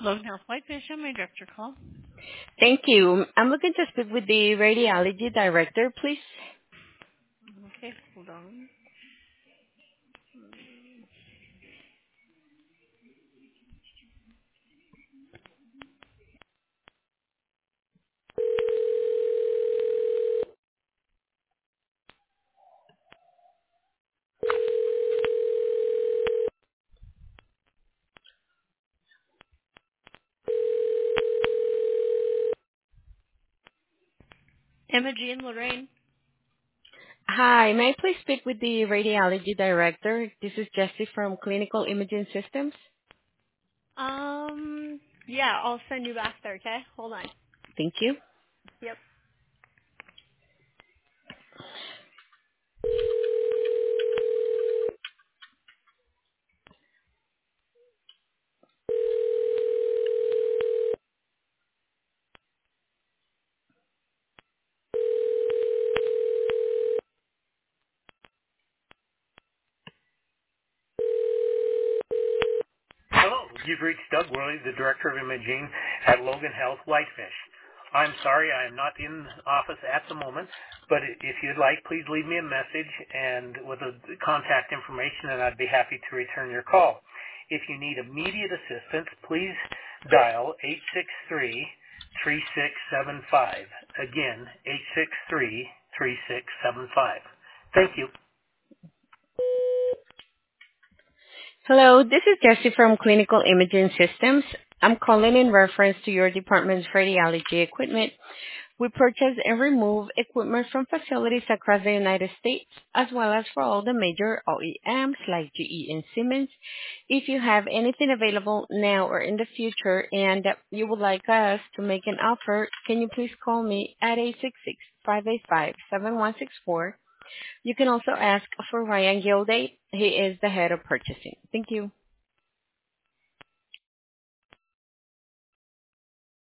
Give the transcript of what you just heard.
Logan Health Whitefish, I'm my director call. Thank you. I'm looking to speak with the radiology director, please. Okay, hold on. Imogene Lorraine. Hi, may I please speak with the radiology director? This is Jessie from Clinical Imaging Systems. Yeah, I'll send you back there, okay? Hold on. Thank you. Yep. Hello, you've reached Doug Worley, the Director of Imaging at Logan Health Whitefish. I'm sorry I am not in office at the moment, but if you'd like, please leave me a message and with the contact information, and I'd be happy to return your call. If you need immediate assistance, please dial 863-3675. Again, 863-3675. Thank you. Hello, this is Jessie from Clinical Imaging Systems. I'm calling in reference to your department's radiology equipment. We purchase and remove equipment from facilities across the United States, as well as for all the major OEMs like GE and Siemens. If you have anything available now or in the future and you would like us to make an offer, can you please call me at 866-585-7164. You can also ask for Ryan Gilday. He is the head of purchasing. Thank you.